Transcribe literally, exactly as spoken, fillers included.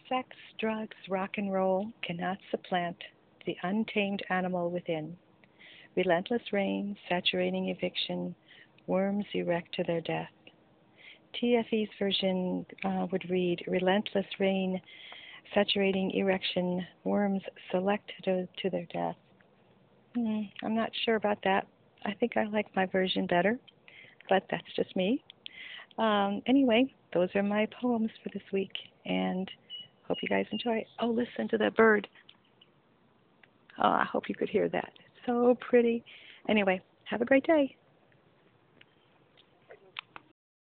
Sex, drugs, rock and roll cannot supplant the untamed animal within. Relentless rain, saturating eviction, worms erect to their death. T F E's version uh, would read, relentless rain, saturating erection, worms select to, to their death. Hmm, I'm not sure about that. I think I like my version better, but that's just me. Um, anyway, those are my poems for this week, and hope you guys enjoy. Oh, listen to that bird. Oh, I hope you could hear that. It's so pretty. Anyway, have a great day.